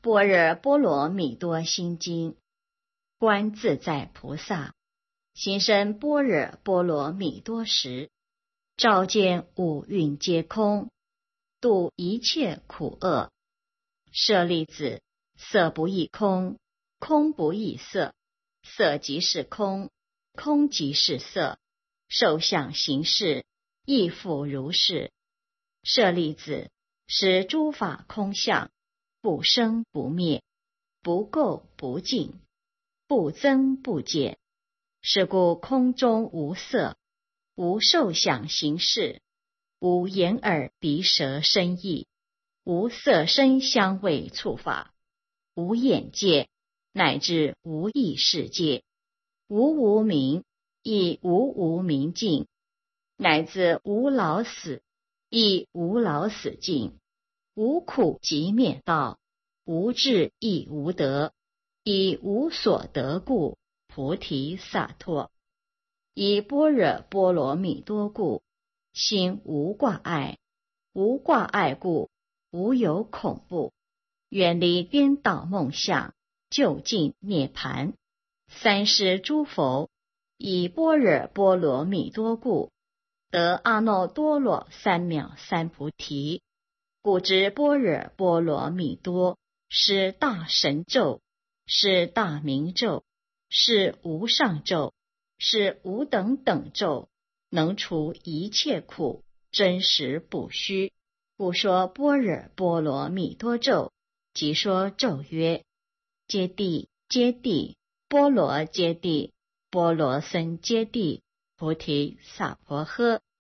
般若波罗蜜多心经。观自在菩萨心生般若波罗蜜多时，照见五蕴皆空，度一切苦厄。舍利子，色不异空，空不异色，色即是空，空即是色，受想行识亦复如是。舍利子，使诸法空相，不生不灭，不垢不净，不增不减。是故空中无色，无受想行识，无眼耳鼻舌身意，无色声香味触法，无眼界，乃至无意识界，无无明，亦无无明尽，乃至无老死，亦无老死尽，无苦集灭道，无智亦无得，以无所得故，菩提萨埵。以般若波罗蜜多故，心无挂碍，无挂碍故，无有恐怖，远离颠倒梦想，究竟涅槃。三世诸佛以般若波罗蜜多故，得阿耨多罗三藐三菩提。故知般若波罗蜜多是大神咒，是大明咒，是无上咒，是无等等咒，能除一切苦，真实不虚。故说般若波罗蜜多咒，即说咒曰：揭谛揭谛，波罗揭谛，波罗僧揭谛，菩提萨婆诃。